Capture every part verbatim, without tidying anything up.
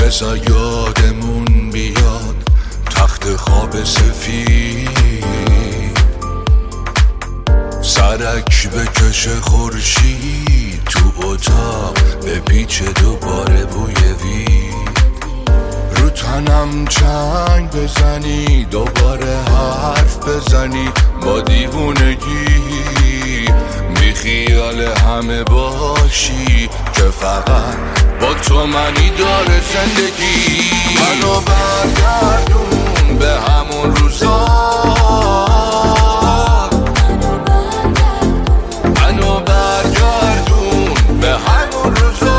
بذار یادمون بیاد تخت خواب سفید، سرک بکشه خورشید تو اتاق، به پیچ دوباره بوی وید، رو تنم چنگ بزنی دوباره حرف بزنی با دیوونگی، بی خیال همه باشی که فقط با تو معنی داره زندگی. منو برگردون به همون روزا، منو برگردون به همون روزا.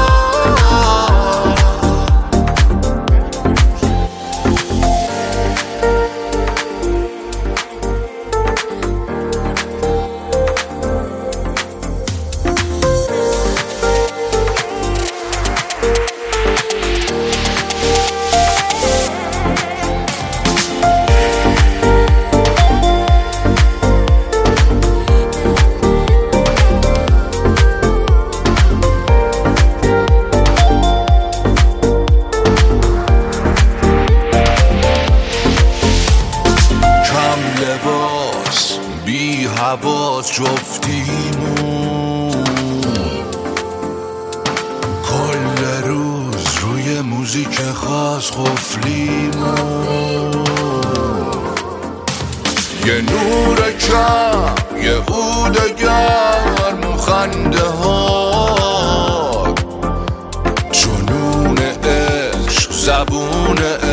بی حواس جفتیمون کل روز روی موزیک خاص قفلیمون، یه نور کم یه عود گرم و خنده ها، جنون عشق زبون